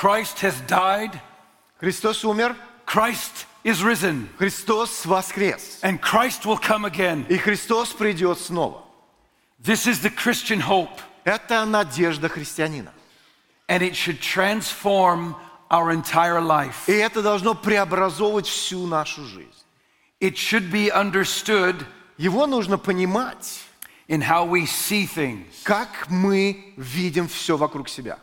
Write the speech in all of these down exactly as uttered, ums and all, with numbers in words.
Christ has died. Христос умер. Christ is risen. Христос воскрес. And Christ will come again. И Христос придет снова. This is the Christian hope. Это надежда христианина. And it should transform our entire life. И это должно преобразовывать всю нашу жизнь. It should be understood Его нужно понимать, in how we see things. как мы видим все вокруг себя.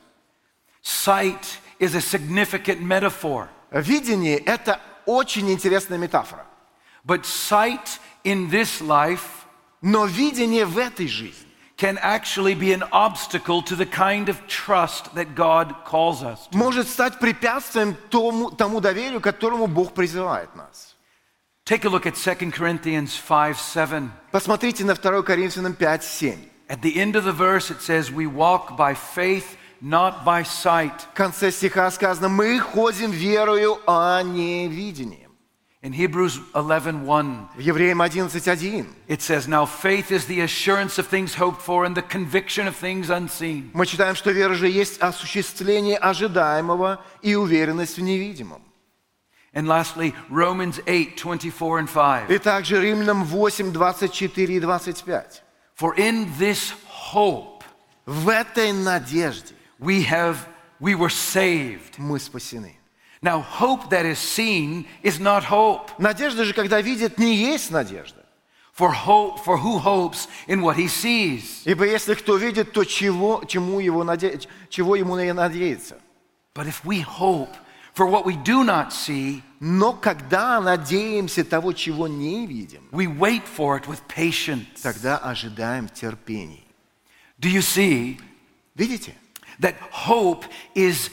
Sight is a significant metaphor. Видение – это очень интересная метафора. But sight in this life Но видение в этой жизни can actually be an obstacle to the kind of trust that God calls us to. может стать препятствием тому, тому доверию, к которому Бог призывает нас. Take a look at Second Corinthians five seven. Посмотрите на второе Коринфянам пять семь. At the end of the verse it says, we walk by faith, not by sight. В конце стиха сказано: «Мы ходим верою, а не видением». In Hebrews eleven one, В Евреям одиннадцать один it says, now faith is the assurance of things hoped for and the conviction of things unseen. мы читаем, что вера же есть осуществление ожидаемого и уверенность в невидимом. And lastly, Romans eight twenty-four and five. И также Римлянам восемь двадцать четыре и двадцать пять. For in this hope В этой надежде we have we were saved. мы спасены. Now hope that is seen is not hope. Надежда же, когда видит, не есть надежда. For hope for who hopes in what he sees. Ибо если кто видит, то чего, чему его наде... чего ему надеяться? But if we hope for what we do not see, Но когда надеемся того, чего не видим, we wait for it with patience. тогда ожидаем терпений. Do you see Видите? that hope is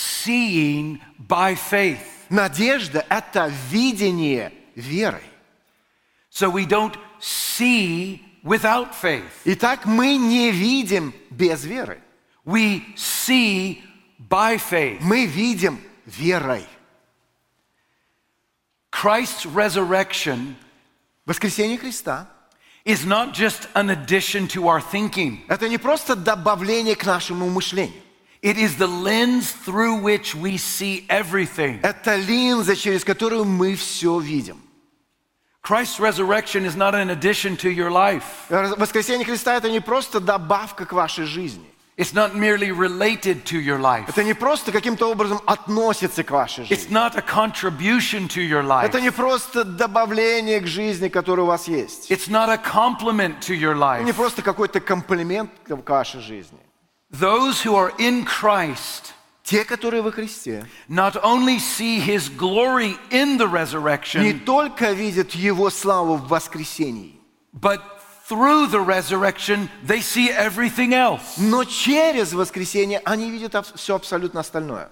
seeing by faith? Надежда – это видение верой. So we don't see without faith. Итак, мы не видим без веры. We see by faith. Мы видим верой. Christ's resurrection Воскресение Христа is not just an addition to our thinking. – это не просто добавление к нашему мышлению. It is the lens through which we see everything. Это линза, через которую мы все видим. Christ's resurrection is not an addition to your life. Воскресение Христа – это не просто добавка к вашей жизни. It's not merely related to your life. Это не просто каким-то образом относится к вашей It's жизни. not a contribution to your life. Это не просто добавление к жизни, которое у вас есть. It's not a complement to your Не life. просто какой-то комплимент к вашей жизни. Those who are in Christ Те, которые во Христе, not only see His glory in the не resurrection, только видят Его славу в воскресении, but through the resurrection, they see everything else. но через воскресение они видят аб- все абсолютно остальное.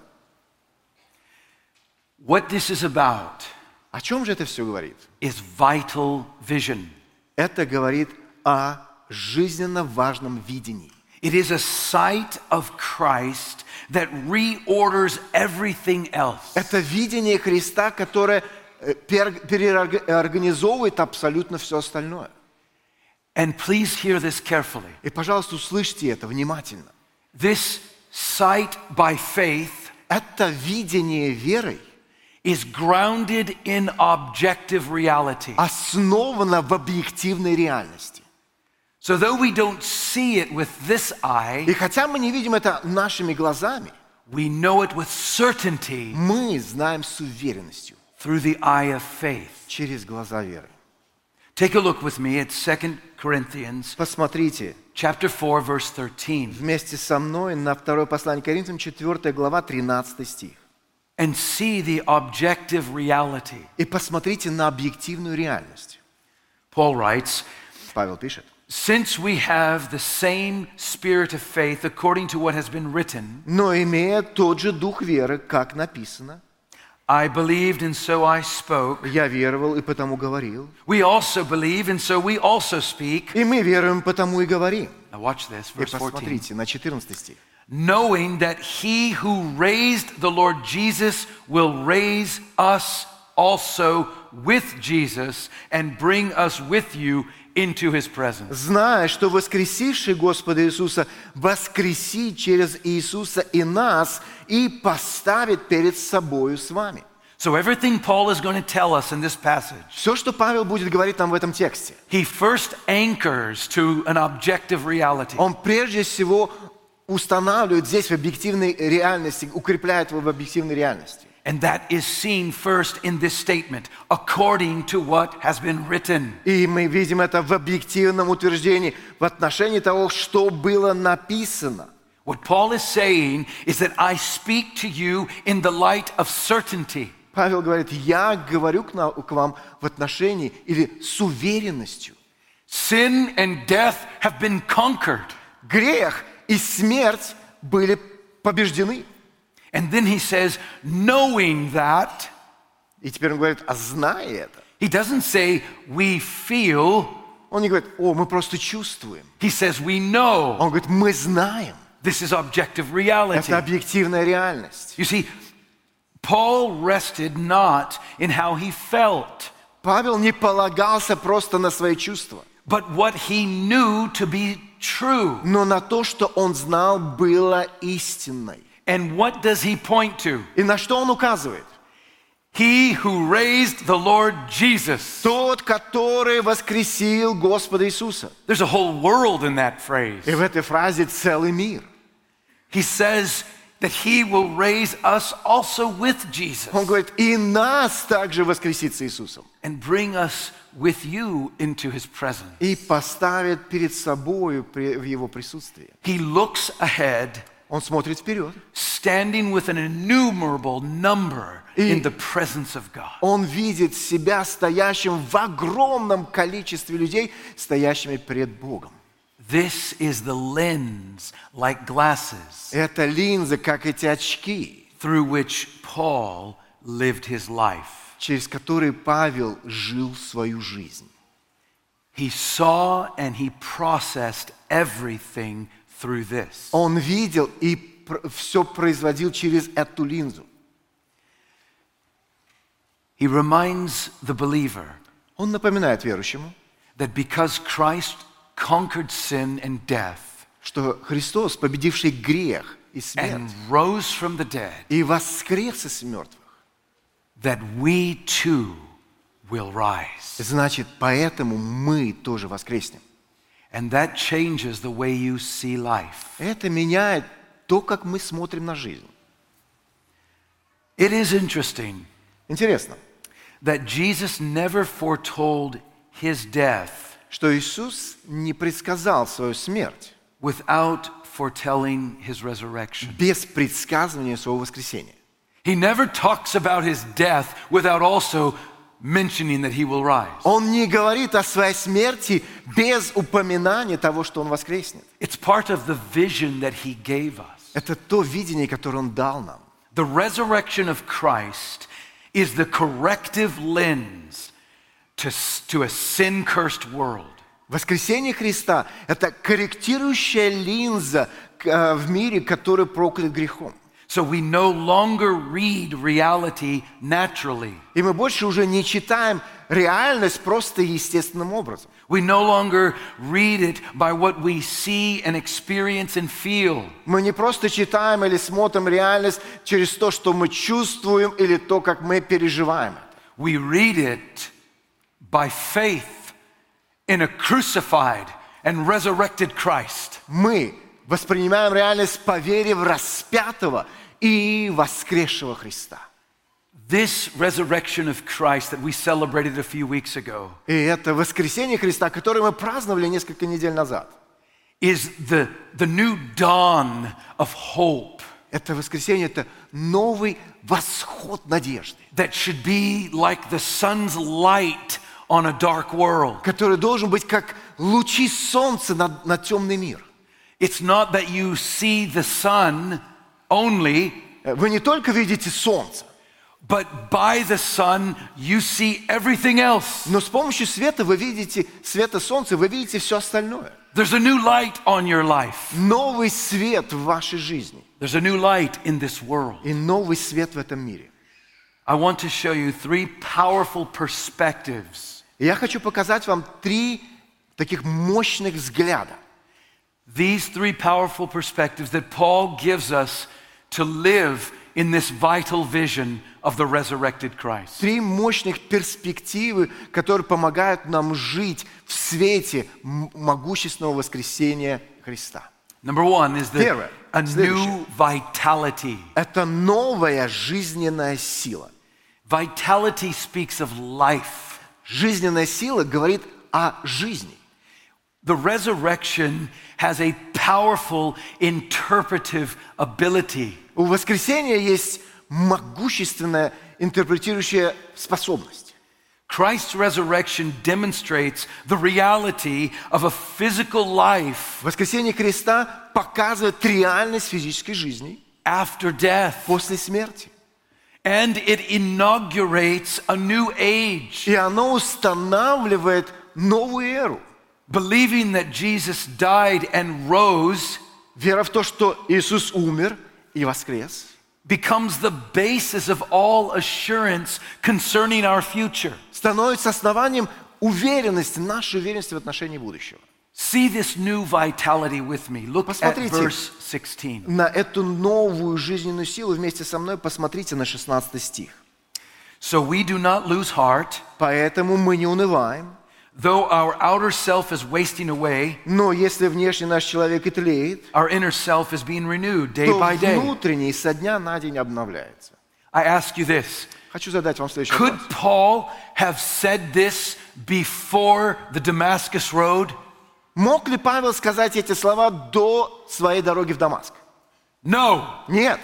What this is about О чем же это все говорит? is vital vision. Это говорит о жизненно важном видении. It is a sight of Christ that reorders everything else. Это видение Христа, которое э, пер- переорганизовывает абсолютно все остальное. And please hear this carefully. И, пожалуйста, услышьте это внимательно. This sight by faith Это видение верой is grounded in objective reality. основано в объективной реальности. So though we don't see it with this И eye, хотя мы не видим это нашими глазами, we know it with certainty мы знаем с уверенностью through the eye of faith. через глаза веры. Take a look with me at Second Corinthians Посмотрите chapter four verse thirteen вместе со мной на второе послание Коринфянам, четвёртая глава, тринадцатый стих. and see the objective reality. И посмотрите на объективную реальность. Paul writes, Павел пишет: since we have the same spirit of faith according to what has been written, «Но имея тот же дух веры, как написано, I believed and so I spoke. я веровал и потому говорил, We also believe and so we also speak. и мы веруем, потому и говорим». Now watch this, И verse fourteen. посмотрите на четырнадцатый стих. Knowing that he who raised the Lord Jesus will raise us also with Jesus and bring us with you into his presence. Зная, что воскресивший Господа Иисуса воскресит через Иисуса и нас и поставит перед собою с вами. So everything Paul is going to tell us in this passage, Все, что Павел будет говорить нам в этом тексте, he first anchors to an objective reality. он прежде всего устанавливает здесь в объективной реальности, укрепляет его в объективной реальности. And that is seen first in this statement, according to what has been written. И мы видим это в объективном утверждении в отношении того, что было написано. What Paul is saying is that I speak to you in the light of certainty. Павел говорит, я говорю к, на, к вам в отношении или с уверенностью. Sin and death have been conquered. Грех и смерть были побеждены. And then he says, knowing that, И теперь он говорит, а зная это, he doesn't say we feel, он не говорит, о, мы просто чувствуем. he says we know. Он говорит, мы знаем. This is objective reality. Это объективная реальность. You see, Paul rested not in how he felt, Павел не полагался просто на свои чувства, but what he knew to be true. но на то, что он знал, было истинной. And what does he point to? И на что он указывает? He who raised the Lord Jesus. Тот, который воскресил Господа Иисуса. There's a whole world in that phrase. И в этой фразе целый мир. He says that he will raise us also with Jesus Он говорит, и нас также воскресит с Иисусом. and bring us with you into his presence. И поставит перед собою в его присутствии. He looks ahead, Он смотрит вперед. standing with an innumerable number И- in the presence of God. Он видит себя стоящим в огромном количестве людей, стоящими пред Богом. This is the lens, like glasses, Это линза, как эти очки, through which Paul lived his life. через которые Павел жил свою жизнь. He saw and he processed everything through this. Он видел и пр- все производил через эту линзу. He reminds the believer Он напоминает верующему, that because Christ conquered sin and death что Христос, победивший грех и and смерть, rose from the dead, и воскрес из мертвых, that we too will rise. значит, поэтому мы тоже воскреснем. And that changes the way you see life. Это меняет то, как мы смотрим на жизнь. It is interesting Интересно, that Jesus never foretold his death что Иисус не предсказал свою смерть without foretelling his resurrection. без предсказывания своего воскресения. He never talks about his death without also mentioning that he will rise. Он не говорит о своей смерти без упоминания того, что Он воскреснет. It's part of the vision that he gave us. Это то видение, которое Он дал нам. The resurrection of Christ is the corrective lens to, to a sin-cursed world. Воскресение Христа – это корректирующая линза э, в мире, который проклят грехом. So we no longer read reality naturally. И мы больше уже не читаем реальность просто естественным образом. We no longer read it by what we see and experience and feel. Мы не просто читаем или смотрим реальность через то, что мы чувствуем, или то, как мы переживаем. We read it by faith in a crucified and resurrected Christ. Мы воспринимаем реальность по вере в распятого и воскресшего Христа. This resurrection of Christ that we celebrated a few weeks ago И это воскресение Христа, которое мы праздновали несколько недель назад. is the, the new dawn of hope Это воскресение – это новый восход надежды, that should be like the sun's light on a dark world. который должен быть как лучи солнца на, на темный мир. It's not that you see the sun only, Вы не только видите солнце, but by the sun you see everything else. но с помощью света вы видите, света солнца, вы видите все остальное. There's a new light on your life. Новый свет в вашей жизни There's a new light in this world. и новый свет в этом мире. I want to show you three powerful perspectives. И я хочу показать вам три таких мощных взгляда. These three powerful perspectives that Paul gives us to live in this vital vision of the resurrected Christ. Три мощных перспективы, которые помогают нам жить в свете м- могущественного воскресения Христа. Number one is the, Первое. a Следующее. new vitality. Это новая жизненная сила. Vitality speaks of life. Жизненная сила говорит о жизни. The resurrection has a powerful interpretive ability. У воскресения есть могущественная интерпретирующая способность. Christ's resurrection demonstrates the reality of a physical life Воскресение Христа показывает реальность физической жизни after death. после смерти. And it inaugurates a new age, И оно устанавливает новую эру. believing that Jesus died and rose Вера в то, что Иисус умер и воскрес, becomes the basis of all assurance concerning our future. становится основанием уверенности, нашей уверенности в отношении будущего. See this new vitality with me. Look at Посмотрите. verse sixteen. На эту новую жизненную силу вместе со мной посмотрите на шестнадцатый стих. So we do not lose heart, Поэтому мы не унываем, though our outer self is wasting away, но если внешний наш человек и тлеет, our inner self is being renewed day то by day. внутренний со дня на день обновляется. I ask you this. Хочу задать вам следующий Could вопрос. Paul have said this before the Damascus road? Мог ли Павел сказать эти слова до своей дороги в Дамаск? No. Нет.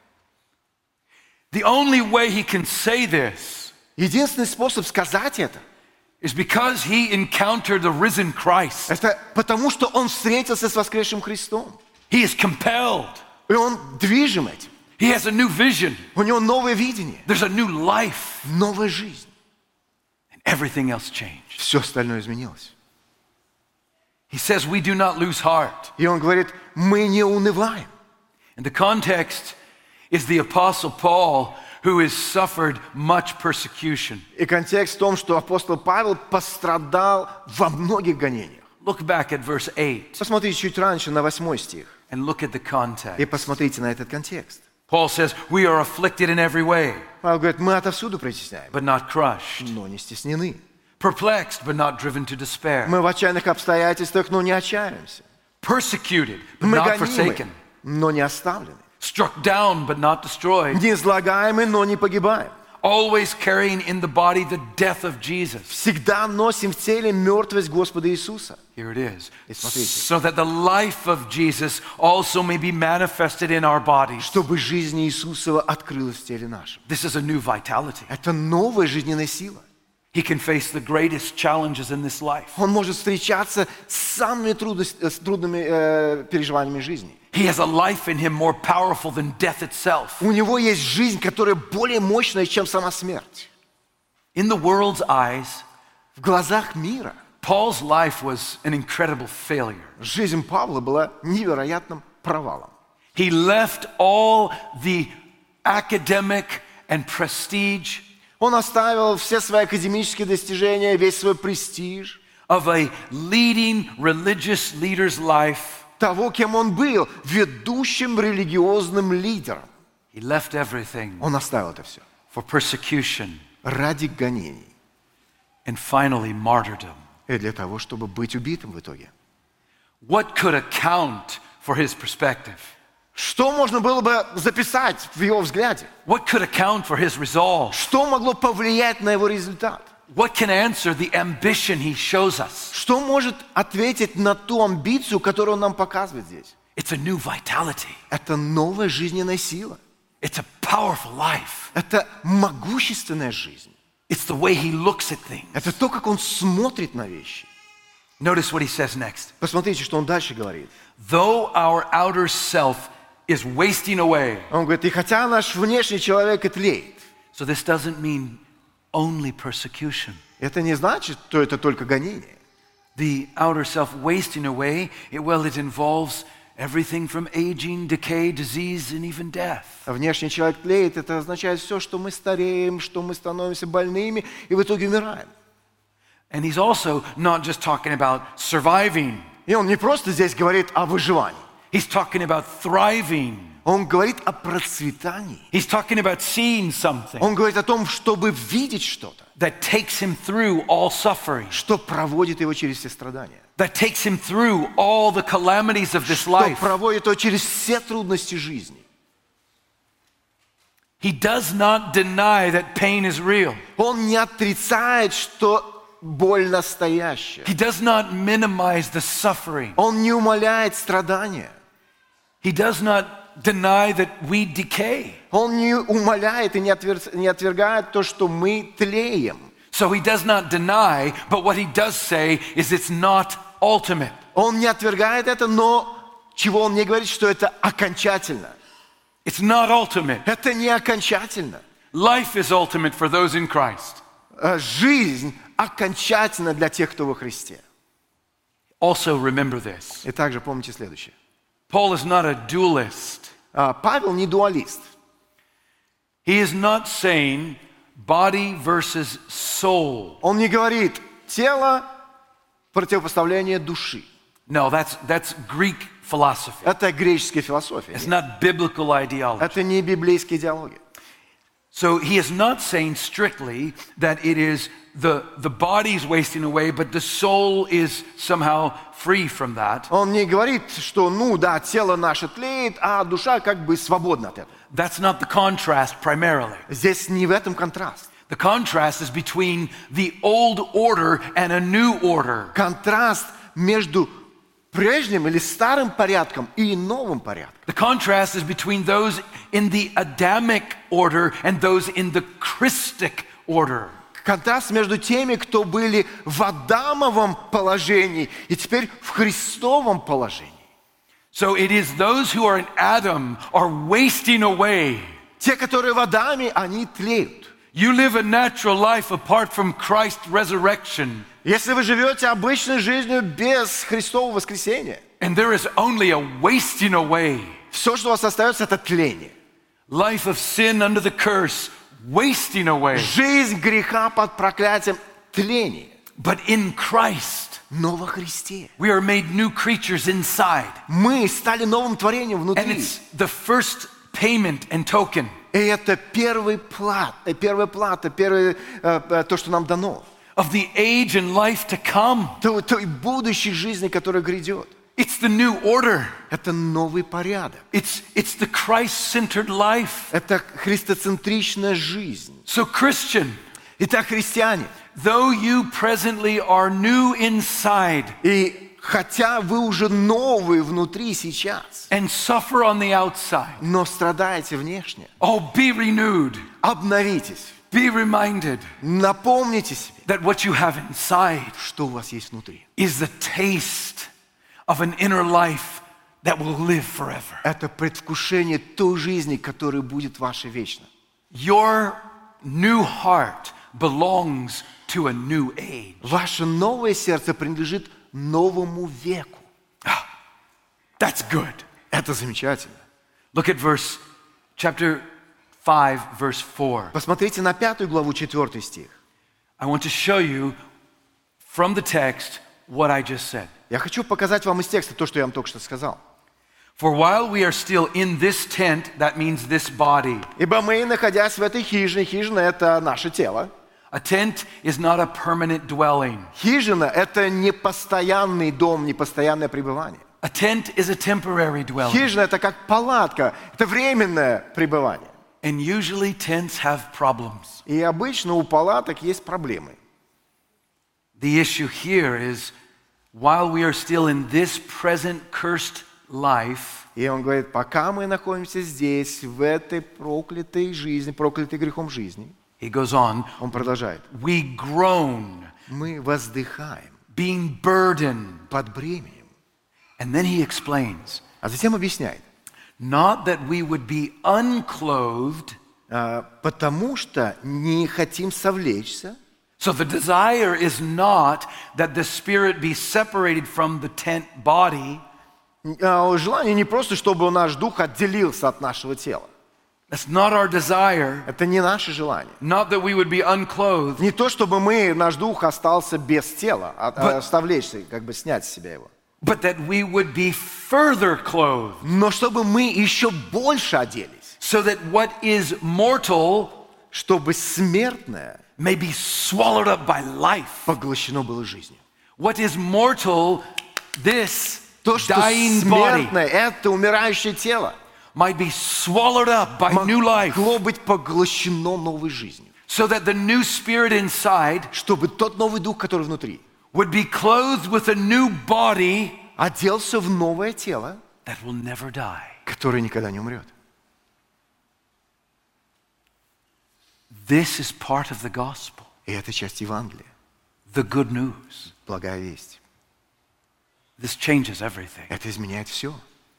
The only way he can say this Единственный способ сказать это, is because he encountered the risen Christ. это потому, что он встретился с воскресшим Христом. He is compelled. И он движим этим. He has a new vision. У него новое видение, There's a new life. новая жизнь. And everything else changed. Все остальное изменилось. He says we do not lose heart. И он говорит, мы не унываем. And the context is the Apostle Paul, who has suffered much persecution. И контекст в том, что апостол Павел пострадал во многих гонениях. Look back at verse eight Посмотрите чуть раньше на восьмой стих. and look at the И context. посмотрите на этот контекст. Paul says, we are afflicted in every way, Павел говорит, мы отовсюду притесняем, but not crushed. но не стеснены. Perplexed, but not driven to despair. Мы в отчаянных обстоятельствах, но не отчаиваемся. Persecuted, but Мы not гонимы, forsaken. но не оставлены. Struck down, but not destroyed. Не излагаемы, но не погибаем. Always carrying in the body the death of Jesus. Всегда носим в теле мертвость Господа Иисуса. Here it is. И смотрите. So that the life of Jesus also may be manifested in our bodies. Чтобы жизнь Иисусова открылась в теле нашем. This is a new vitality. Это новая жизненная сила. He can face the greatest challenges in this life. Он может встречаться с самыми трудности- с трудными э, переживаниями жизни. He has a life in him more powerful than death itself. У него есть жизнь, которая более мощная, чем сама смерть. In the world's eyes, В глазах мира Paul's life was an incredible failure. жизнь Павла была невероятным провалом. He left all the academic and prestige Он оставил все свои академические достижения, весь свой престиж, of a leading religious leader's life. того, кем он был, ведущим религиозным лидером. He left everything Он оставил это все for persecution ради гонений and finally martyrdom. и для того, чтобы быть убитым в итоге. What could account for his perspective? Что можно было бы записать в его взгляде? What could account for his resolve? Что могло повлиять на его результат? What can answer the ambition he shows us? Что может ответить на ту амбицию, которую он нам показывает здесь? It's a new vitality. Это новая жизненная сила. It's a powerful life. Это могущественная жизнь. It's the way he looks at things. Это то, как он смотрит на вещи. Notice what he says next. Посмотрите, что он дальше говорит. Though our outer self is wasting away. Он говорит, и хотя наш внешний человек и тлеет, So this doesn't mean only persecution. это не значит, что это только гонение. The outer self wasting away, it, well, it involves Everything from aging, decay, disease, and even death. Внешний человек тлеет, это означает все, что мы стареем, что мы становимся больными и в итоге умираем. And he's also not just talking about surviving. И он не просто здесь говорит о выживании. He's talking about thriving. Он говорит о процветании. He's talking about seeing something Он говорит о том, чтобы видеть что-то, that takes him through all suffering, что проводит его через все страдания, that takes him through all the calamities of this что life. проводит его через все трудности жизни. He does not deny that pain is real. Он не отрицает, что боль настоящая. He does not minimize the suffering. Он не умаляет страдания. He does not deny that we decay. Он не умаляет и не отвер- не отвергает то, что мы тлеем. So he does not deny, but what he does say is it's not ultimate. Он не отвергает это, но чего он не говорит, что это окончательно. It's not ultimate. Это не окончательно. Life is ultimate for those in Christ. Э, Жизнь окончательна для тех, кто во Христе. Also remember this. И также помните следующее. Paul is not a dualist. А, Павел не дуалист. He is not saying body versus soul. Он не говорит тело противопоставление души. No, that's, that's Greek philosophy. Это греческая философия. It's not biblical ideology. Это не библейская идеология. So he is not saying strictly that it is the, the body's wasting away, but the soul is somehow free from that. Он не говорит, что, ну да, тело наше тлеет, а душа как бы свободна от этого. That's not the contrast primarily. Здесь не в этом контраст. The contrast is between the old order and a new order. Контраст между прежним или старым порядком и новым порядком. The contrast is between those in the Adamic order and those in the Christic order. Контраст между теми, кто были в Адамовом положении и теперь в Христовом положении. So it is those who are in Adam are wasting away. Те, которые в Адаме, они тлеют. You live a natural life apart from Christ's resurrection. Если вы живете обычной жизнью без Христового воскресения, And there is only a wasting away. все, что у вас остается, это тление. Life of sin under the curse, wasting away. Жизнь греха под проклятием, тление. But in Christ, Но во Христе we are made new creatures inside. мы стали новым творением And внутри. it's the first payment and token. И это первый плат, э, первая плата, первое, э, э, то, что нам дано. Of the age and life to come. Той, той будущей жизни, которая грядет. It's the new order. Это новый порядок. It's, it's the Christ-centered life. Это христоцентричная жизнь. So Christian, Итак, христиане, though you presently are new inside и хотя вы уже новые внутри сейчас, and suffer on the outside, но страдаете внешне, oh, be renewed, обновитесь, be reminded напомните себе, that what you have inside что у вас есть внутри. is the taste of an inner life that will live forever. Это предвкушение той жизни, которая будет вашей вечно. Your new heart belongs to a new age. Ваше новое сердце принадлежит новому веку. That's good. Это замечательно. Look at verse, chapter five, verse four. Посмотрите на пятую главу, четвертый стих. I want to show you from the text what I just said. Я хочу показать вам из текста то, что я вам только что сказал. For while we are still in this tent, that means this body. Ибо мы, находясь в этой хижине, хижина – это наше тело. A tent is not a permanent dwelling. Хижина – это не постоянный дом, не постоянное пребывание. A tent is a temporary dwelling. Хижина – это как палатка, это временное пребывание. And usually tents have problems. И обычно у палаток есть проблемы. The issue here is while we are still in this present cursed life, И он говорит, пока мы находимся здесь, в этой проклятой жизни, проклятой грехом жизни, he goes on, он продолжает, we groan, мы воздыхаем being burdened. под бременем. And then he explains, А затем объясняет, not that we would be unclothed. а, потому что не хотим совлечься. So the desire is not that the spirit be separated from the tent body. А желание не просто, чтобы наш дух отделился от нашего тела. That's not our desire. Это не наше желание. Not that we would be unclothed, Не то, чтобы мы, наш дух остался без тела, от- But- оставлечься, как бы снять с себя его. but that we would be further clothed, Но чтобы мы еще больше оделись, so that what is mortal чтобы смертное may be swallowed up by life. поглощено было жизнью. What is mortal, this То, что dying body, смертное, это умирающее тело, might be swallowed up by new life, могло быть поглощено новой жизнью. so that the new spirit inside Чтобы тот новый дух, который внутри, would be clothed with a new body оделся в новое тело, that will never die. которое никогда не умрет. This is part of the gospel, И это часть Евангелия, the good news. благая весть. This changes everything. Это изменяет все.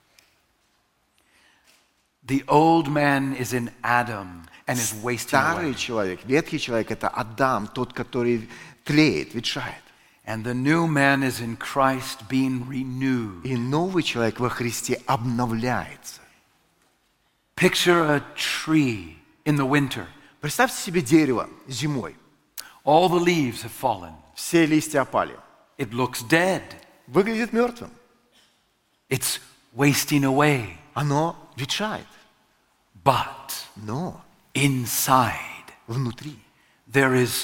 The old man is in Adam and is wasting Старый away. человек, ветхий человек – это Адам, тот, который тлеет, ветшает. And the new man is in Christ being renewed. И новый человек во Христе обновляется. Picture a tree in the winter. Представьте себе дерево зимой. All the leaves have fallen. Все листья опали. It looks dead. Выглядит мертвым. It's wasting away. Оно ветшает. But Но inside, внутри there is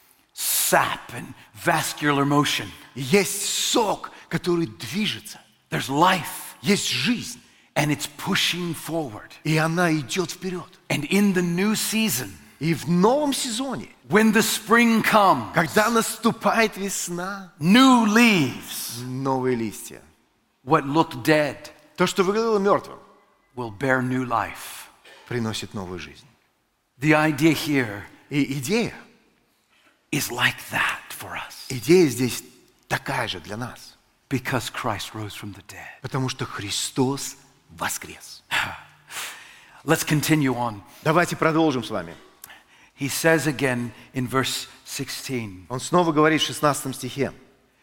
sap and vascular motion. есть сок, который движется. There's life, Есть жизнь. and it's pushing forward. И она идет вперед. And in the new season, И в новом сезоне, when the spring comes, когда наступает весна, new leaves, новые листья. what looked dead, То, что выглядело мертвым, will bear new life. приносит новую жизнь. The idea here И идея, is like that for us, идея здесь такая же для нас. because Christ rose from the dead. Потому что Христос воскрес. Let's continue on. Давайте продолжим с вами. He says again in verse sixteen, Он снова говорит в шестнадцатом стихе.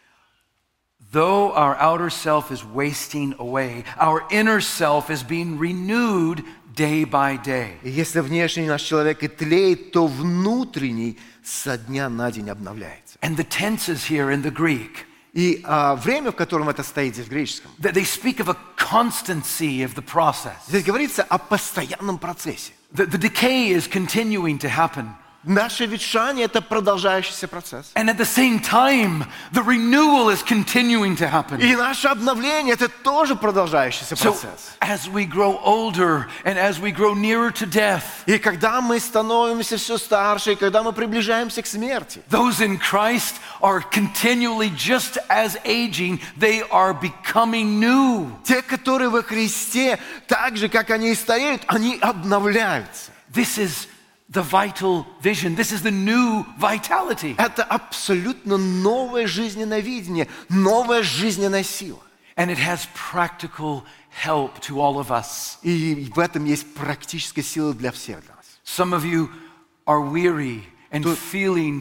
though our outer self is wasting away, our inner self is being renewed day by day. И если внешний наш человек и тлеет, то внутренний со дня на день обновляется. And the tenses here in the Greek, И а, время, в котором это стоит здесь в греческом, that they speak of a constancy of the process. здесь говорится о постоянном процессе. The, the decay is continuing to happen. Наше ветшание – это продолжающийся процесс. And at the same time, the renewal is continuing to happen. И наше обновление – это тоже продолжающийся So процесс. as we grow older and as we grow nearer to death, И когда мы становимся все старше, и когда мы приближаемся к смерти, those in Christ are continually just as aging, they are becoming new. те, которые во Христе, так же, как они и стареют, они обновляются. This is the vital vision. This is the new vitality. Это абсолютно новое жизненное видение, новая жизненная сила. And it has practical help to all of us. И в этом есть практическая сила для всех нас. Some of you are weary and feeling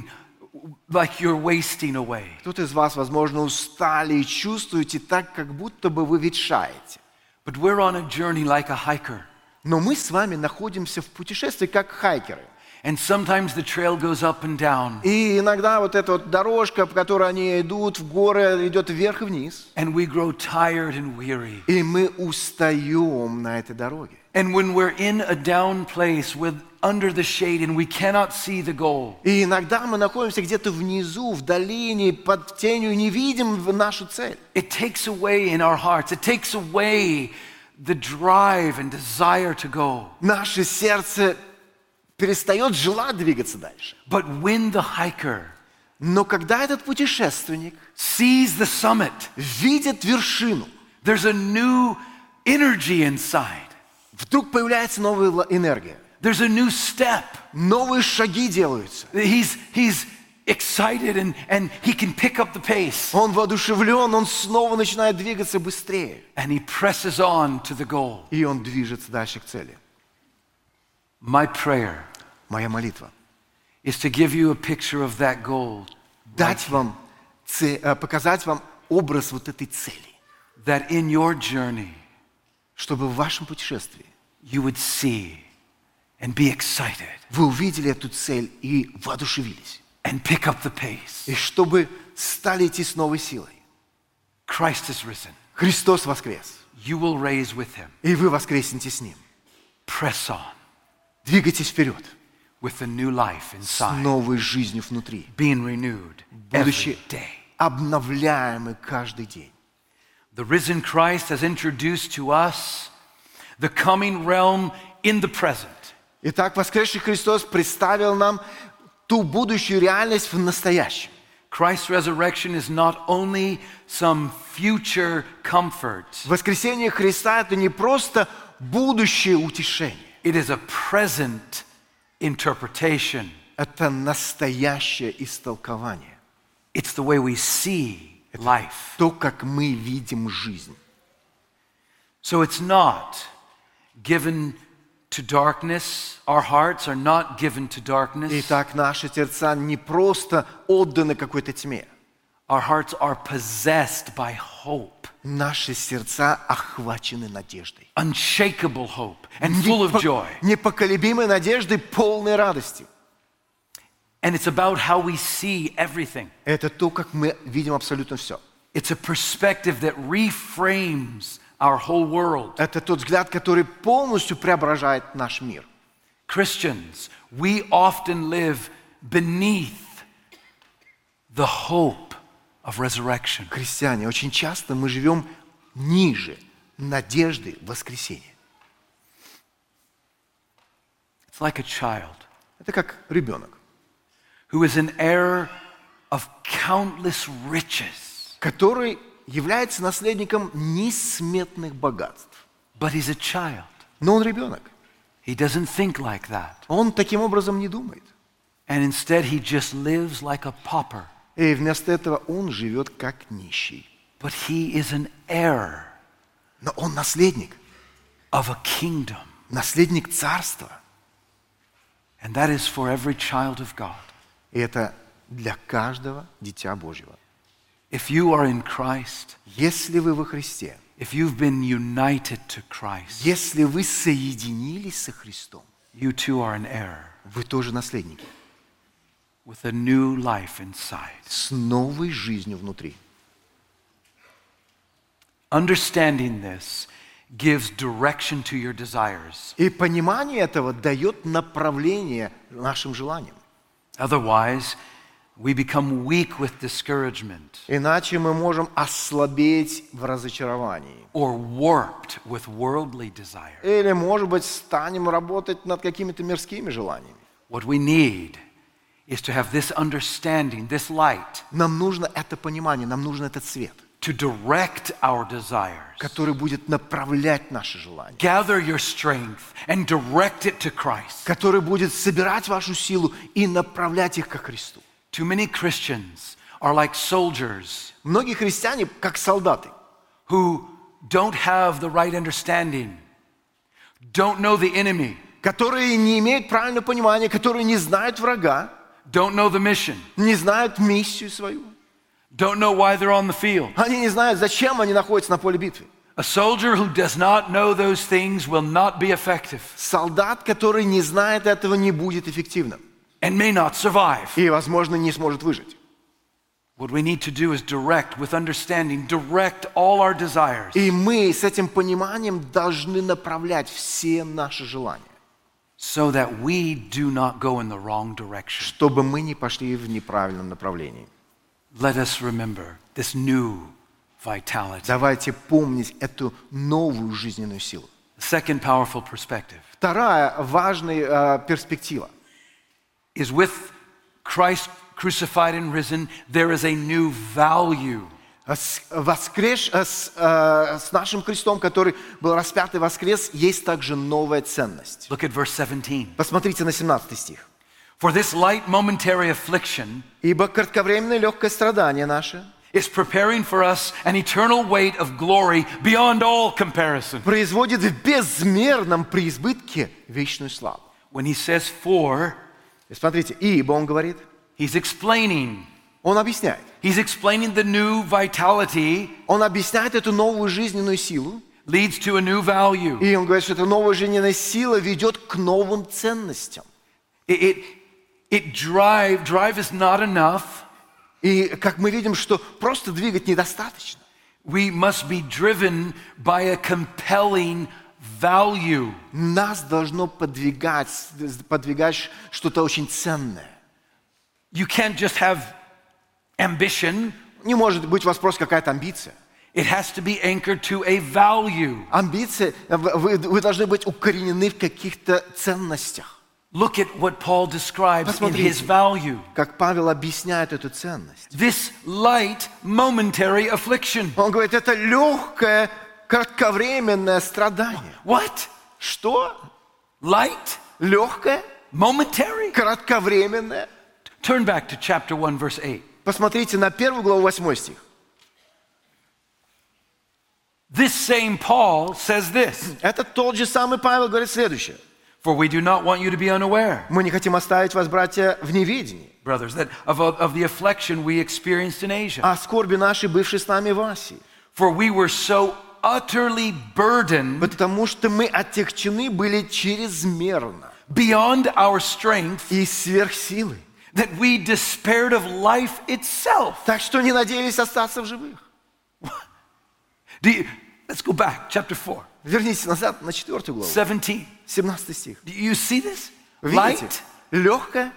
like you're wasting away. Кто-то из вас, возможно, устали и чувствуете так, как будто бы вы ветшаете. But we're on a journey like a hiker. Но мы с вами находимся в путешествии как хайкеры. And sometimes the trail goes up and down. И иногда вот эта вот дорожка, по которой они идут в горы, идет вверх и вниз. And we grow tired and weary. И мы устаем на этой дороге. And when we're in a down place with under the shade and we cannot see the goal, И иногда мы находимся где-то внизу, в долине, под тенью, не видим нашу цель. it takes away in our hearts, it takes away the drive and desire to go. Наше сердце перестает желать двигаться дальше. But when the hiker Но когда этот путешественник sees the summit, видит вершину, there's a new energy inside. вдруг появляется новая ла- энергия. There's a new step. Новые шаги делаются. He's, he's excited and, and he can pick up the pace. Он воодушевлен, он снова начинает двигаться быстрее. And he presses on to the goal. И он движется дальше к цели. My prayer Моя молитва. is to give you a picture of that goal. Дать вам, це- э, показать вам образ вот этой цели. that in your journey чтобы в вашем путешествии you would see and be excited вы увидели эту цель и воодушевились. and pick up the pace. И чтобы стали идти с новой силой. Christ is risen. Христос воскрес. You will raise with him. И вы воскреснете с Ним. Press on Двигайтесь вперед with a new life с inside, новой жизнью внутри, being renewed every будучи day. обновляемы каждый день. The risen Christ has introduced to us the coming realm in the present. Итак, воскресший Христос представил нам ту будущую реальность в настоящем. Christ's resurrection is not only some future comfort, Воскресение Христа – это не просто будущее утешение. it is a present interpretation. Это настоящее истолкование. It's the way we see life. То, как мы видим жизнь. So it's not given to darkness. Our hearts are not given to darkness. Итак, наши сердца не просто отданы какой-то тьме. Our hearts are possessed by hope, Наши сердца охвачены надеждой. unshakable hope, and full of Непо- joy. Непоколебимой надеждой, полной радостью. And it's about how we see everything. Это то, как мы видим абсолютно все. It's a perspective that reframes our whole world. Это тот взгляд, который полностью преображает наш мир. Christians, we often live beneath the hope of resurrection. Христиане, очень часто мы живем ниже надежды воскресения. It's like a child Это как ребенок, who is an heir of countless riches, который является наследником несметных богатств. but he's a child. Но он ребенок. He doesn't think like that. Он таким образом не думает. And instead, he just lives like a pauper. И вместо этого он живет как нищий. But he is an heir Но он наследник. of a kingdom. Наследник царства. And that is for every child of God. И это для каждого дитя Божьего. If you are in Christ, Если вы во Христе, if you've been united to Christ, если вы соединились со Христом, you too are an heir вы тоже наследники. with a new life inside. С новой жизнью внутри. Understanding this gives direction to your desires. И понимание этого дает направление нашим желаниям. Otherwise, we become weak with discouragement Иначе мы можем ослабеть в разочаровании. or warped with worldly desire. Или, может быть, станем работать над какими-то мирскими желаниями. What we need is to have this understanding, this light, Нам нужно это понимание, нам нужен этот свет, to direct our desires. который будет направлять наши желания, Gather your strength and direct it to Christ. который будет собирать вашу силу и направлять их ко Христу. Too many Christians are like soldiers Многие христиане, как солдаты, who don't have the right understanding, don't know the enemy, которые не имеют правильного понимания, которые не знают врага, don't know the mission, не знают миссию свою. don't know why they're on the field. Они не знают, зачем они находятся на поле битвы. A soldier who does not know those things will not be effective Солдат, который не знает этого, не будет эффективным and may not survive. и, возможно, не сможет выжить. What we need to do is direct with understanding, direct all our desires И мы с этим пониманием должны направлять все наши желания, so that we do not go in the wrong direction. чтобы мы не пошли в неправильном направлении. Let us remember this new vitality. Давайте помнить эту новую жизненную силу. Second powerful perspective Вторая важная э, перспектива. is with Christ crucified and risen, there is a new value. С, воскреш, э, с, э, с нашим Христом, который был распят и воскрес, есть также новая ценность. Look at verse seventeen. Посмотрите на семнадцатый стих. For this light momentary affliction «Ибо кратковременное легкое страдание наше is preparing for us an eternal weight of glory beyond all comparison. производит в безмерном преизбытке вечную славу». When he says for, И смотрите, «ибо» он говорит, he's explaining. он объясняет. He's He's explaining the new vitality Он объясняет эту новую жизненную силу. leads to a new value. И он говорит, что эта новая жизненная сила ведет к новым ценностям. It, it, it drive, drive is not enough. И как мы видим, что просто двигать недостаточно. We must be driven by a compelling value. Нас должно подвигать, подвигать что-то очень ценное. You can't just have ambition. Не может быть у вас просто какая-то амбиция. It has to be anchored to a value. Амбиции, вы, вы должны быть укоренены в каких-то ценностях. Look at what Paul describes in his Посмотрите, value. как Павел объясняет эту ценность. This light, momentary affliction. Он говорит, это легкое, кратковременное страдание. What? Что? Light? Легкое, Momentary? кратковременное. Turn back to chapter one, verse eight. Посмотрите на первую главу, восьмой стих. This same Paul says this, Это тот же самый Павел говорит следующее. for we do not want you to be unaware, Мы не хотим оставить вас, братья, в неведении brothers, that of, of, of the affliction we experienced in Asia. о скорби нашей, бывшей с нами в Асии. For we were so utterly burdened Потому что мы отягчены были чрезмерно beyond our strength и сверх силы. that we despaired of life itself. Так что не надеялись остаться в живых. Do you, let's go back, chapter four, Вернитесь назад на четвертую главу, seventeen. семнадцатый стих. Do you see this? Видите? Light, Легкое,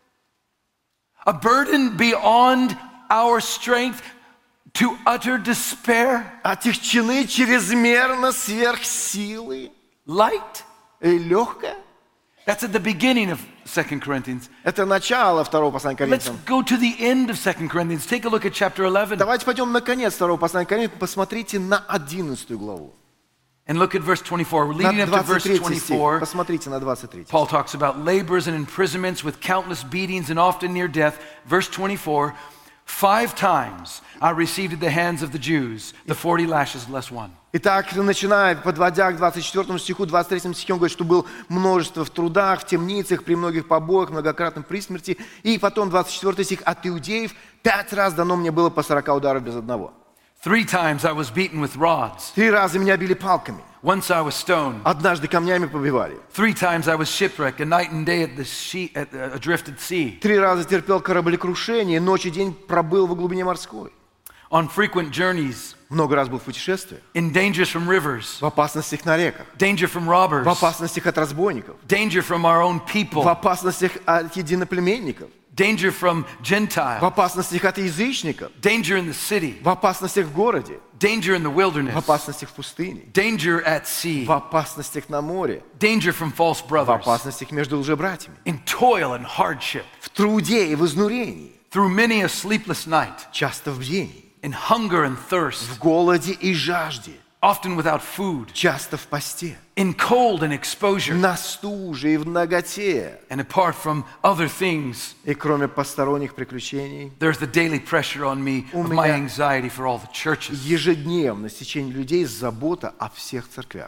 a burden beyond our strength to utter despair. отягчены чрезмерно сверх силы. Light. И легкое. That's at the beginning of Second Corinthians. Это начало второго послания к Let's Коринфянам. go to the end of Second Corinthians. Take a look at chapter eleven Давайте пойдем на конец второго послания к Коринфянам. Посмотрите на одиннадцатую главу. and look at verse twenty-four. We're На leading up to verse двадцать третий стих. twenty-four. Посмотрите на двадцать третий. Paul talks about labors and imprisonments with countless beatings and often near death. Verse twenty-four, five times I received at the hands of the Jews the forty lashes less one. Итак, начиная, подводя к двадцать четвёртому стиху, двадцать третьему стиху, он говорит, что был множество в трудах, в темницах, при многих побоях, многократном при смерти. И потом двадцать четвёртый стих, от иудеев пять раз дано мне было по сорока ударов без одного. Three times I was beaten with rods. Три раза меня били палками, Once I was stoned. однажды камнями побивали. Three times I was shipwrecked, a night and day at the sea, at a drifted sea. Три раза терпел кораблекрушение, ночь и день пробыл во глубине морской. On frequent journeys, Много раз был в путешествиях, in dangers from rivers, в опасностях на реках, danger from robbers, в опасностях от разбойников, danger from our own в people, опасностях от единоплеменников, danger from в Gentiles, опасностях от язычников, danger in the city, в опасностях в городе, danger in the в wilderness, опасностях в пустыне, danger at sea, в опасностях на море, danger from false в brothers, опасностях между лжебратьями, in toil and hardship, в труде и в изнурении, through many a sleepless night, часто в бдении, in hunger and thirst, в голоде и жажде, often without food, часто в посте, in cold and exposure, на стуже и в наготе. and apart from other things, И кроме посторонних приключений, there's the daily pressure on me У of my меня anxiety for all the churches. ежедневно с течением людей забота о всех церквях.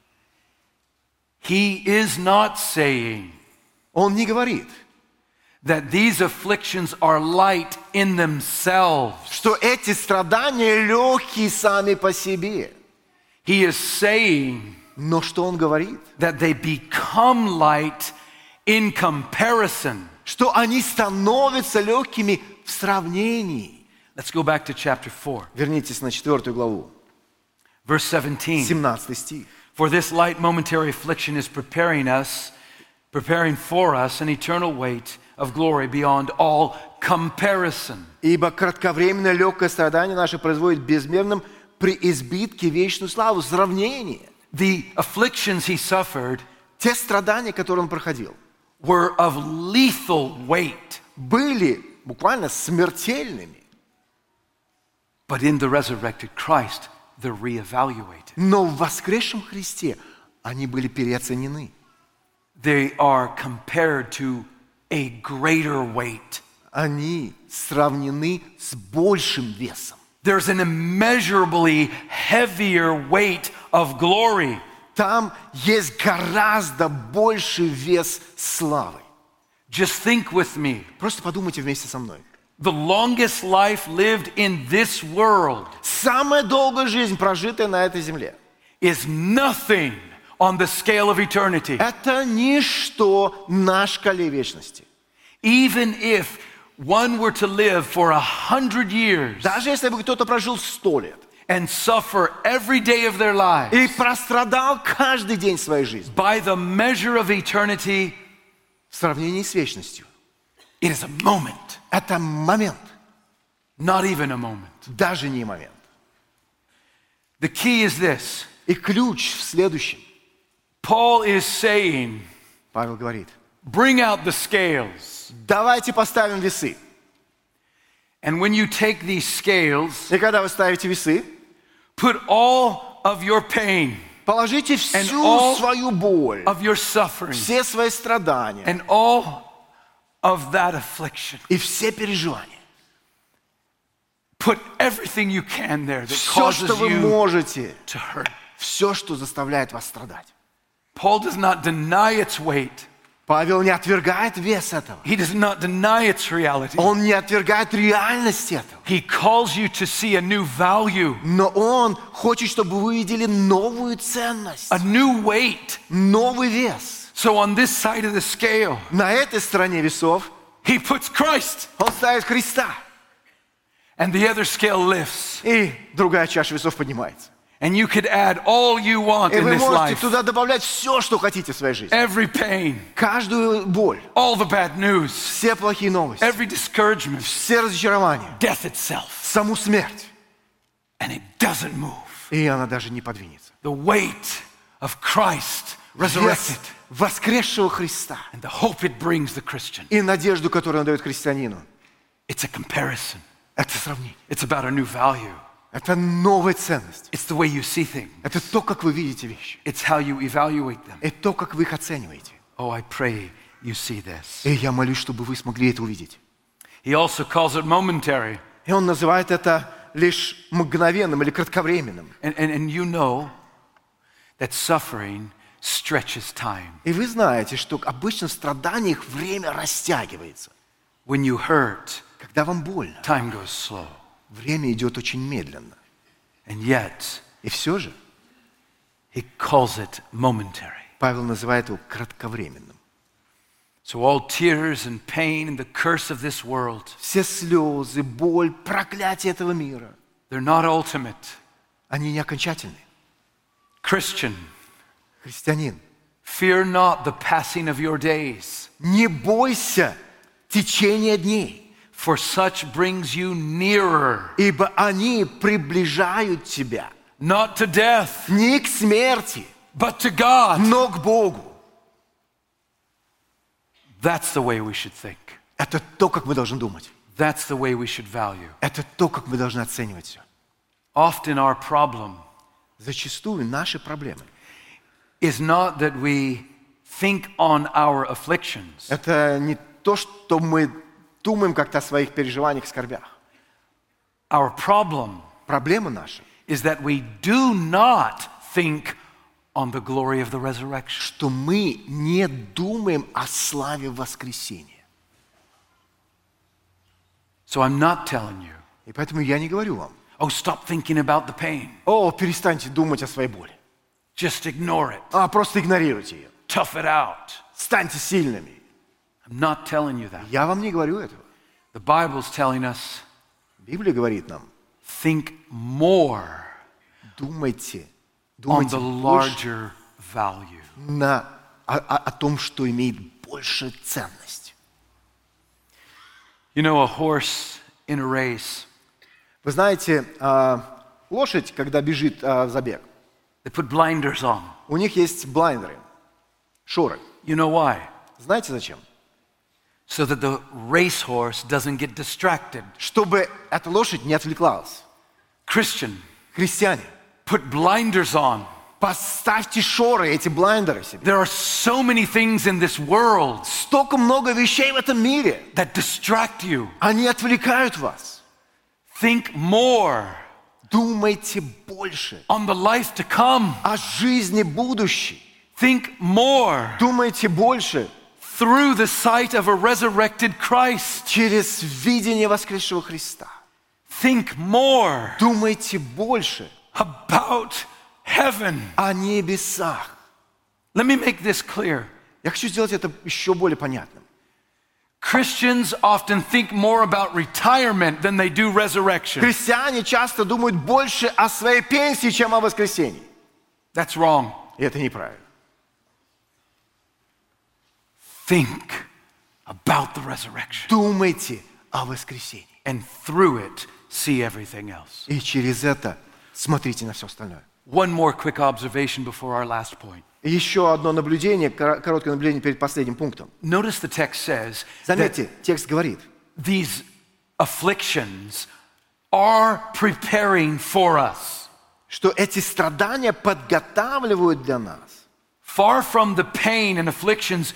He is not saying Он не говорит, that these afflictions are light in themselves. что эти страдания легкие сами по себе. He is saying Но что он говорит? that they become light in comparison. Что они становятся легкими в сравнении. Let's go back to chapter four, Вернитесь на четвертую главу, verse seventeen. семнадцатый стих. For this light momentary affliction is preparing us, preparing for us an eternal weight of glory beyond all comparison. Ибо кратковременное легкое страдание наше производит безмерным при избытке вечную славу, сравнение. The afflictions he suffered Те страдания, которые он проходил, were of lethal weight, были буквально смертельными. but in the resurrected Christ, they're reevaluated. Но в воскресшем Христе они были переоценены. They are compared to a greater weight. Они сравнены с большим весом. There's an immeasurably heavier weight of glory. Там есть гораздо больший вес славы. Just think with me. Просто подумайте вместе со мной. The longest life lived in this world Самая долгая жизнь, прожитая на этой земле, is nothing on the scale of eternity. это ничто на шкале вечности. Even if one were to live for a hundred years Даже если бы кто-то прожил сто лет and suffer every day of their lives и прострадал каждый день своей жизни by the measure of eternity, в сравнении с вечностью, it is a moment, это момент, not even a moment. даже не момент. The key is this. И ключ в следующем. Paul is saying, Павел говорит, bring out the scales. давайте поставим весы. And when you take these scales, И когда вы ставите весы, put all of your pain, положите And всю all свою боль, of your suffering, все свои страдания and all of that affliction. и все переживания. Put everything you can there that Все, causes что вы you можете, to hurt. все, что заставляет вас страдать. Paul does not deny its weight. Павел не отвергает вес этого. He does not deny its reality. Он не отвергает реальность этого. He calls you to see a new value, Но он хочет, чтобы вы видели новую ценность, a new weight. новый вес. So on this side of the scale, На этой стороне весов he puts Christ, он ставит Христа, and the other scale lifts. и другая чаша весов поднимается. And you could add all you want И in вы this можете life. туда добавлять все, что хотите в своей жизни. Every pain, Каждую боль, all the bad news, все плохие новости, every discouragement, все разочарования, death itself. саму смерть. And it doesn't move. И она даже не подвинется. The weight of Christ resurrected Вес воскресшего Христа and the hope it brings the Christian. и надежду, которую он дает христианину. It's a comparison. Это сравнение. It's about a new value. Это новая ценность. It's the way you see things. Это то, как вы видите вещи. It's how you evaluate them. Это то, как вы их оцениваете. Oh, I pray you see this. И я молюсь, чтобы вы смогли это увидеть. He also calls it momentary. И он называет это лишь мгновенным или кратковременным. And, and, and you know that suffering stretches time. И вы знаете, что обычно в страданиях время растягивается. When you hurt, Когда вам больно, time goes slow. время идет очень медленно. And yet, И все же he calls it momentary. Павел называет его кратковременным. So all tears and pain and the curse of this world, Все слезы, боль, проклятие этого мира, they're not ultimate. они не окончательны. Christian, Христианин, fear not the passing of your days, не бойся течения дней, for such brings you nearer, ибо они приближают тебя not to death, не к смерти, but to God. но к Богу. That's the way we should think. Это то, как мы должны думать. That's the way we should value. Это то, как мы должны оценивать все. Often our problem Зачастую наши проблемы is not that we think on our afflictions, — это не то, что мы думаем как-то о своих переживаниях и скорбях. our problem Проблема наша, is that we do not think on the glory of the resurrection. что мы не думаем о славе воскресения. So I'm not telling you, И поэтому я не говорю вам: oh, stop thinking about the pain. о, перестаньте думать о своей боли. Just ignore it. А просто игнорируйте ее. Tough it out. Станьте сильными. I'm not telling you that. Я вам не говорю этого. The Bible's telling us, Библия говорит нам: think more думайте, on думайте the больше larger value. на, о, о- о том, что имеет большую ценность. You know, a horse in a race, Вы знаете, а, лошадь, когда бежит а, в забег, they put blinders on. у них есть блайндеры, шоры. You know why? Знаете зачем? So that the racehorse doesn't get distracted. Чтобы эта лошадь не отвлеклась. Christian, Христиане, put blinders on. поставьте шоры, эти блайндеры себе. There are so many things in this world Столько много вещей в этом мире. that distract you. Они отвлекают вас. Think more Думайте больше on the life to come. о жизни будущей. Think more Думайте больше through the sight of a resurrected Christ. Через видение воскресшего Христа. Think more Думайте больше about heaven. о небесах. Let me make this clear. Я хочу сделать это еще более понятным. Christians often think more about retirement than they do resurrection. Христиане часто думают больше о своей пенсии, чем о воскресении. That's wrong. И это неправильно. Think about the resurrection Думайте о воскресении. and through it see everything else. И через это смотрите на все остальное. One more quick observation before our last point. И еще одно наблюдение, кор- короткое наблюдение перед последним пунктом. Notice the text says that Заметьте, текст говорит, these afflictions are preparing for us. что эти страдания подготавливают для нас. Far from the pain and afflictions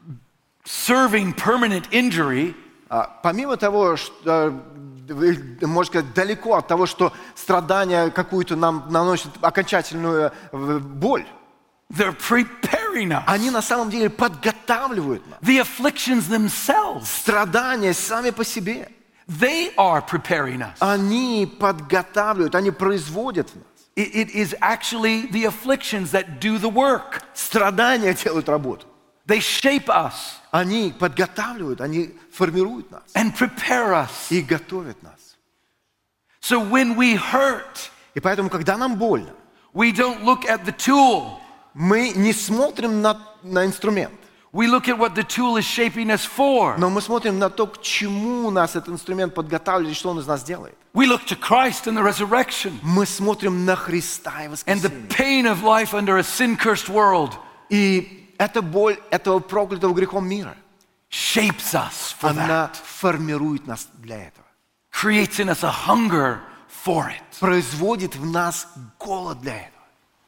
serving permanent injury, А, помимо того, что, э, можно сказать, далеко от того, что страдания какую-то нам наносят окончательную э, боль, they're preparing us. они на самом деле подготавливают нас. The afflictions themselves, Страдания сами по себе, they are preparing us. они подготавливают, они производят в нас. It, it is actually the afflictions that do the work. Страдания делают работу. They shape us Они подготавливают, они формируют нас and prepare us. и готовят нас. So when we hurt, И поэтому, когда нам больно, we don't look at the tool. мы не смотрим на, на инструмент, We look at what the tool is shaping us for. но мы смотрим на то, к чему нас этот инструмент подготавливает, и что он из нас делает. We look to Christ and the resurrection Мы смотрим на Христа и and the воскресение. pain of life under a sin-cursed world И эта боль этого проклятого грехом мира, shapes us for она that, формирует нас для этого. creates in us a hunger for it. Производит в нас голод для этого.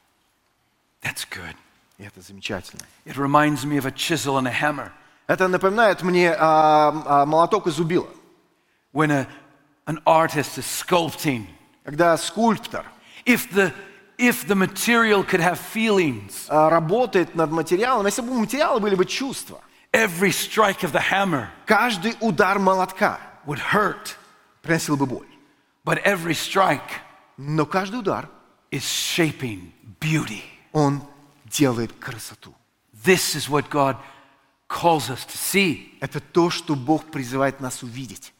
That's good. И это замечательно. It reminds me of a chisel and a hammer. Это напоминает мне а, а, молоток и зубило. When a, an artist is sculpting, Когда скульптор if the, if the material could have feelings, а, работает над материалом, если бы у материала были бы чувства, every strike of the hammer каждый удар молотка would hurt, приносил бы боль. but every strike Но каждый удар, is shaping beauty. он делает красоту. This is what God calls us to see. Это то, что Бог призывает нас увидеть.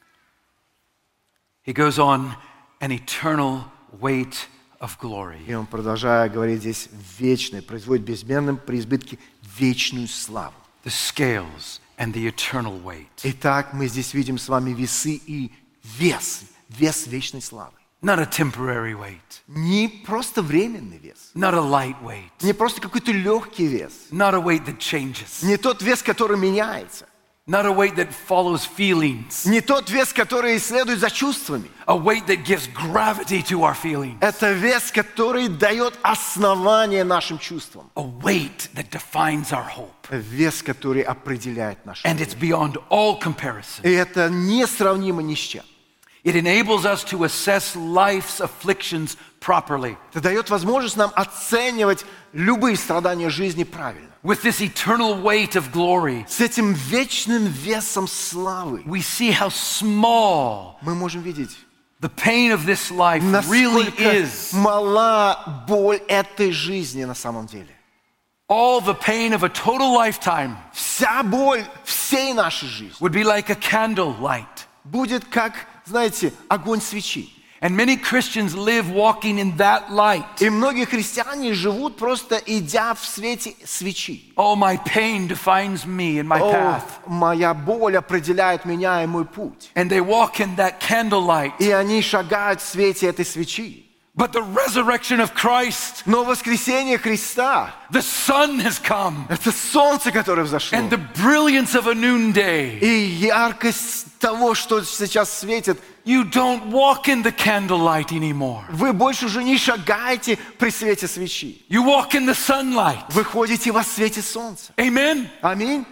He goes on, an eternal weight of glory. И он, продолжая говорить здесь, вечное, производит безмерным при избытке вечную славу. The scales and the eternal weight. Итак, мы здесь видим с вами весы и вес, вес вечной славы. Not a temporary weight, Не просто временный вес, not a light weight, не просто какой-то легкий вес, not a weight that changes, не тот вес, который меняется, not a weight that follows feelings, не тот вес, который следует за чувствами. a weight that gives gravity to our feelings, Это вес, который дает основание нашим чувствам. a weight that defines our hope. Вес, который определяет нашу And it's beyond all comparison. И это несравнимо ни с чем. It enables us to assess life's afflictions properly. Это дает возможность нам оценивать любые страдания жизни правильно. With this eternal weight of glory, С этим вечным весом славы we see how small мы можем видеть, the pain of this life really насколько is. мала боль этой жизни на самом деле. All the pain of a total lifetime Вся боль всей нашей жизни would be like a candle light. будет как, знаете, огонь свечи. And many Christians live walking in that light. И многие христиане живут просто идя в свете свечи. Oh, my pain defines me and my О, path. моя боль определяет меня и мой путь. And they walk in that candlelight. И они шагают в свете этой свечи. But the resurrection of Christ, Но воскресение Христа the sun has come. — это солнце, которое взошло. And the brilliance of a noonday. И яркость того, что сейчас светит, You don't walk in the candlelight anymore. вы больше уже не шагаете при свете свечи. You walk in the sunlight. Вы ходите во свете солнца. Amen? Аминь.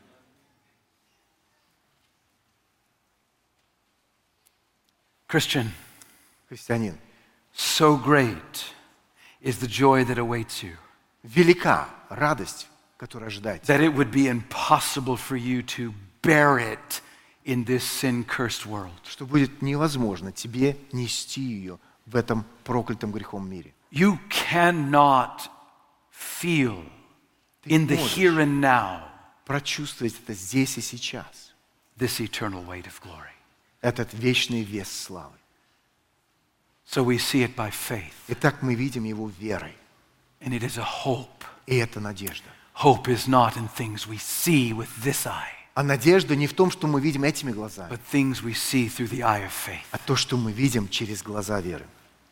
Christian, Христианин, so great is the joy that awaits you. велика радость, которое ожидает тебя. That it would be impossible for you to bear it in this sin-cursed world. Что будет невозможно тебе нести ее в этом проклятом грехом мире. You cannot feel in the here and now Прочувствовать это здесь и сейчас. this eternal weight of glory. Этот вечный вес славы. So we see it by faith, Итак, мы видим его верой. and it is a hope. И это надежда. Hope is not in things we see with this eye, А надежда не в том, что мы видим этими глазами, but things we see through the eye of faith. а то, что мы видим через глаза веры.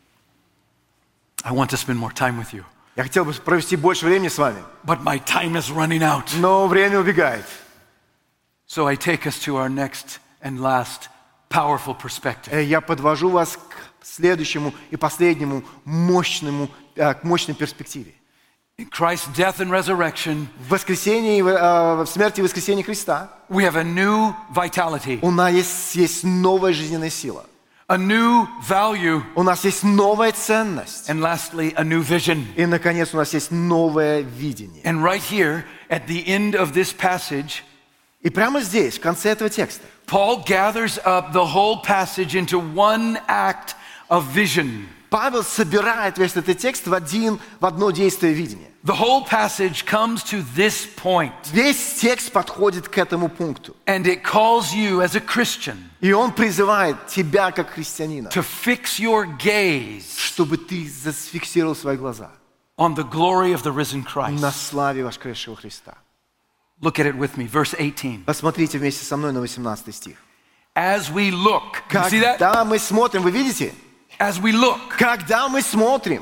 I want to spend more time with you, Я хотел бы провести больше времени с вами, but my time is running out. но время убегает. So I take us to our next and last powerful perspective. Э, Я подвожу вас к следующему и последнему мощному, э, к мощной перспективе. In Christ's death and resurrection, В воскресении, в э, в смерти и воскресении Христа we have a new vitality, у нас есть, есть новая жизненная сила. a new value, У нас есть новая ценность. and lastly, a new vision. И, наконец, у нас есть новое видение. And right here, at the end of this passage, И прямо здесь, в конце этого текста, Paul gathers up the whole passage into one act of vision. Павел собирает весь этот текст в, один, в одно действие видения. The whole passage comes to this point, Весь текст подходит к этому пункту. and it calls you as a Christian И он призывает тебя, как христианина, to fix your gaze чтобы ты зафиксировал свои глаза on the glory of the risen на Christ. славе воскресшего Христа. Look at it with me, verse eighteen. Посмотрите вместе со мной на восемнадцатый стих. As we look, you see that? Когда мы смотрим, вы видите? As we look, Когда мы смотрим,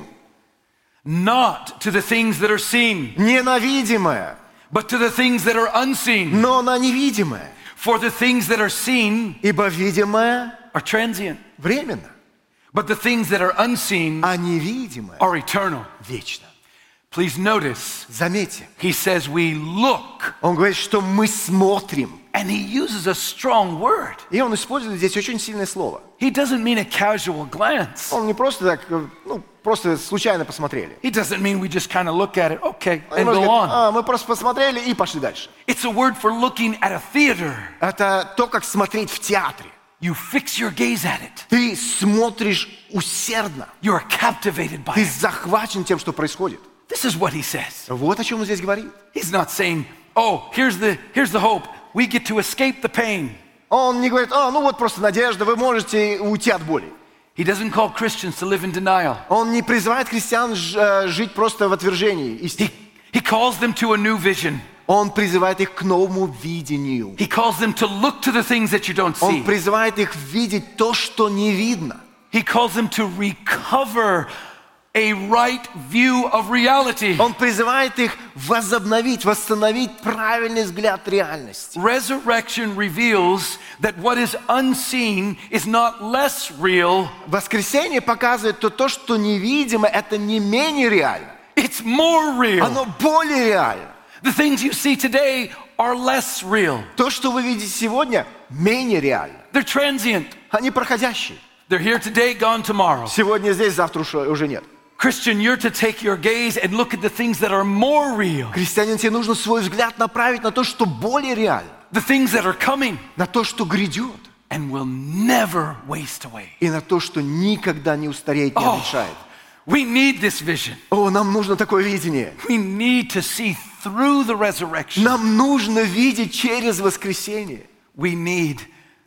not to the things that are seen, ненавидимое, but to the things that are unseen. но на невидимое. For the things that are seen Ибо видимое are transient, временно, but the things that are unseen а невидимое are eternal. вечно. Please notice, Заметьте, he says we look, он говорит, что мы смотрим. and he uses a strong word. И он использует здесь очень сильное слово. He doesn't mean a casual glance. Он не просто так, ну, просто случайно посмотрели. He doesn't mean we just kind of look at it, okay, Он and может go говорить, on. «А, мы просто посмотрели и пошли дальше. It's a word for looking at a theater. Это то, как смотреть в театре. You fix your gaze at it. Ты смотришь усердно. You are captivated by Ты it. захвачен тем, что происходит. This is what he says. Вот о чем он здесь говорит. He's not saying, oh, here's the, here's the hope. We get to escape the pain. Он не говорит, а, ну вот просто надежда, вы можете уйти от боли. He doesn't call Christians to live in denial. Он не призывает христиан ж- э, жить просто в отвержении истины. He, he calls them to a new vision. Он призывает их к новому видению. He calls them to look to the things that you don't Он see. призывает их видеть то, что не видно. He calls them to recover a right view of reality. Он призывает их возобновить, восстановить правильный взгляд реальности. Resurrection reveals that what is unseen is not less real, Воскресение показывает, что то, что невидимо, это не менее реально. it's more real. Оно более реально. The things you see today are less real. То, что вы видите сегодня, менее реально. They're transient. Они проходящие. They're here today, gone tomorrow. Сегодня здесь, завтра уж- уже нет. Christian, you're to take your gaze and look at the things that are more real, Христианин, тебе нужно свой взгляд направить на то, что более реально, the things that are coming на то, что грядет, and will never waste away. и на то, что никогда не устареет, не Oh, обветшает. we need this vision. О, нам нужно такое видение. We need to see through the resurrection. Нам нужно видеть через воскресение. We need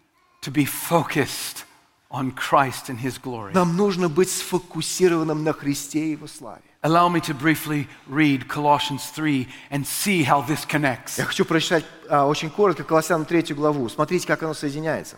to be focused on Christ and His glory. Нам нужно быть сфокусированным на Христе и Его славе. Allow me to briefly read Colossians three and see how this connects. Я хочу прочитать а, очень коротко Колоссянам третью главу. Смотрите, как оно соединяется.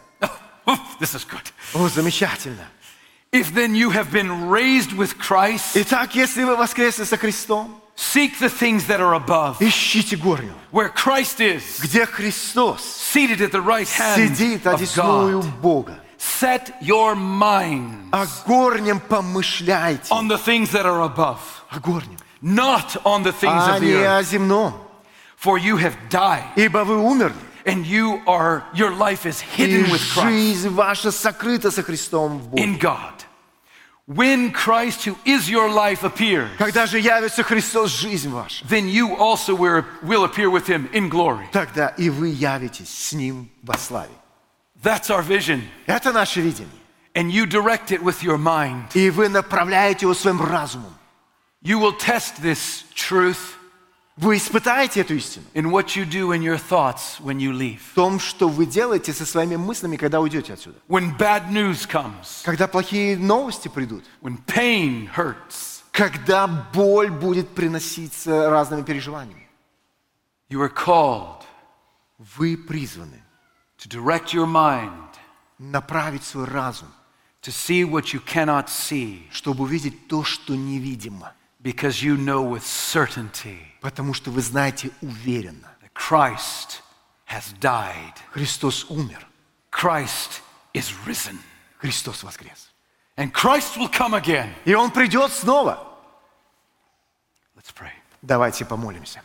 This is good. О, замечательно. If then you have been raised with Christ, Итак, если вы воскресли со Христом, seek the things that are above, ищите горнего, where Christ is, где Христос seated at the right hand сидит of одесную God. Бога. Set your mind О горнем помышляйте. on the things that are above, О горнем. not on the things А of the не earth. о земном. For you have died, Ибо вы умерли, and you are your life is и hidden with Christ жизнь ваша сокрыта со Христом в in Боге. God. When Christ, who is your life, appears, Когда же явится Христос, жизнь ваша, then you also will will appear with him in glory. тогда и вы явитесь с Ним во славе. That's our vision. Это наше видение. And you direct it with your mind. И вы направляете его своим разумом. You will test this truth Вы испытаете эту истину in what you do in your thoughts when you leave. в том, что вы делаете со своими мыслями, когда уйдете отсюда. When bad news comes, Когда плохие новости придут, when pain hurts, когда боль будет приноситься разными переживаниями. you are called Вы призваны to direct your mind направить свой разум, to see what you cannot see, чтобы увидеть то, что невидимо. because you know with certainty Потому что вы знаете уверенно. that Christ has died. Христос умер. Christ is risen. Христос воскрес. And Christ will come again. И Он придет снова. Let's pray. Давайте помолимся.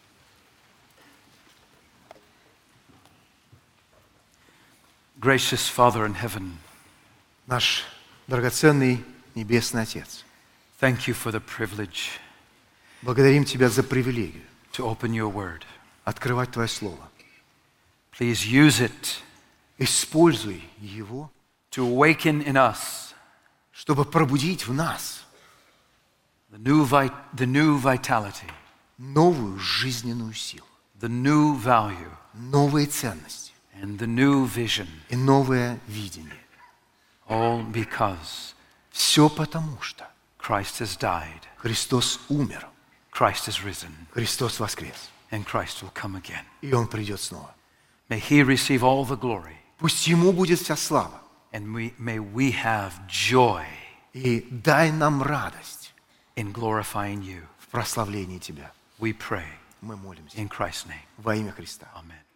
Gracious Father in heaven, Наш драгоценный Небесный Отец, thank you for the privilege благодарим Тебя за привилегию to open your word. открывать Твое Слово. Please use it Используй его, to awaken in us чтобы пробудить в нас the new, vit- the new vitality, новую жизненную силу, the new value, новые ценности and the new vision, и новое видение. all because Все потому, что Christ has died, Христос умер, Christ is risen, Христос воскрес, and Christ will come again. и Он придет снова. May he receive all the glory, Пусть Ему будет вся слава, and we, may we have joy и дай нам радость in glorifying you. в прославлении Тебя. We pray Мы молимся in Christ's name. во имя Христа. Amen.